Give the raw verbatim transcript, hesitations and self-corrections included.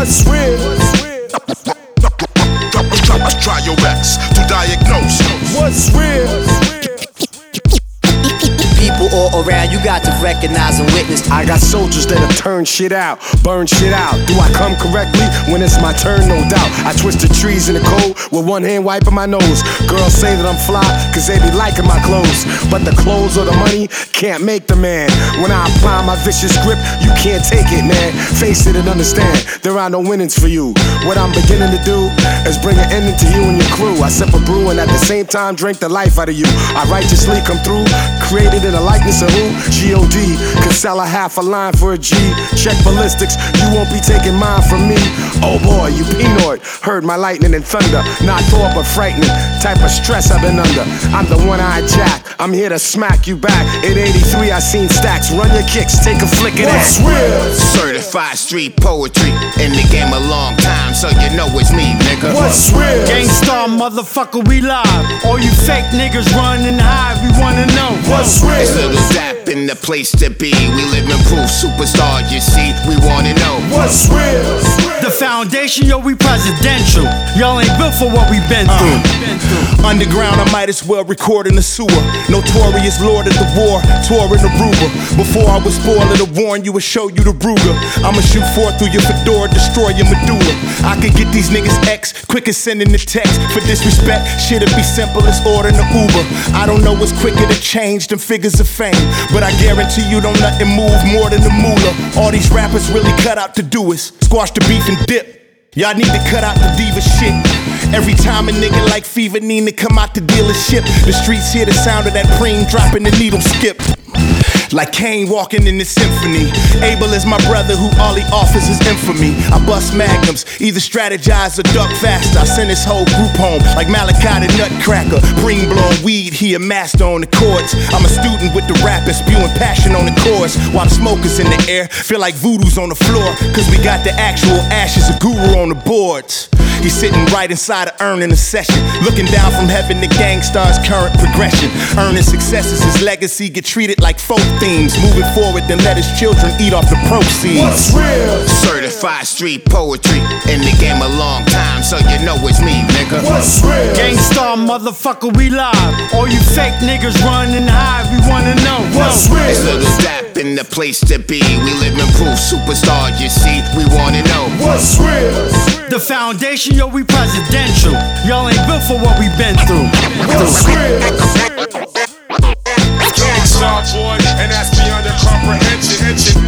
What's real? Try your ex to diagnose. What's real? People all around, you got to recognize and witness. I got soldiers that'll turn shit out, burn shit out. Do I come correctly when it's my turn? No doubt. I twist the trees in the cold with one hand wiping my nose. Girls say that I'm fly, cause they be liking my clothes. But the clothes or the money can't make the man. When I apply my vicious grip, you can't take it, man. Face it and understand, there are no winnings for you. What I'm beginning to do is bring an ending to you and your crew. I sip a brew and at the same time drink the life out of you. I righteously come through, created in the likeness of who? G O D. Could sell a half a line for a G. Check ballistics, you won't be taking mine from me. Oh boy, you Pinoid. Heard my lightning and thunder. Not Thor, but frightening. Type of stress I've been under. I'm the one-eyed Jack. I'm here to smack you back. In eighty-three, I seen stacks. Run your kicks, take a flick of that. What's real? Certified street poetry. In the game a long time, so you know it's me, nigga. What's real? Gangstar motherfucker, we live. All you fake niggas run and hide, we wanna know. What's real? It's Little Dap in the place to be. We live in proof, superstar, you see. We wanna know. What's real? The foundation, yo, we presidential. Y'all ain't built for what we been through. Uh, underground, I might as well record in the sewer. Notorious lord of the war, tour in Aruba. Before I was spoiled to warn you and show you the Ruger. I'ma shoot forth through your fedora, destroy your medulla. I could get these niggas X, quick as sending the text. For disrespect, shit'll be simple as ordering an Uber. I don't know what's quicker to change than figures of fame, but I guarantee you don't nothing move more than the moolah. All these rappers really cut out to do is squash the beef and dip. Y'all need to cut out the diva shit. Every time a nigga like Fever need to come out the dealership, the streets hear the sound of that preem dropping the needle skip. Like Kane walking in the symphony. Abel is my brother who all he offers is infamy. I bust magnums, either strategize or duck faster. I send his whole group home like Malachi the Nutcracker. Preem blowing weed, he a master on the chords. I'm a student with the rappers, spewing passion on the chorus. While the smoke is in the air, feel like voodoo's on the floor. Cause we got the actual ashes of Guru on the boards. He's sitting right inside of earning a session, looking down from heaven to Gangstar's current progression. Earning successes, his legacy get treated like folk themes. Moving forward, then let his children eat off the proceeds. What's real? Certified street poetry. In the game a long time, so you know it's me, nigga. What's real? Gangstar motherfucker, we live. All you fake niggas run and hide, we wanna know. What's real? It's Little Dap in the place to be. We live in proof, superstar, you see. We wanna know. What's real? The foundation, yo, we presidential. Y'all ain't built for what we been through. What's real? Gangstar boy, and that's beyond your comprehension.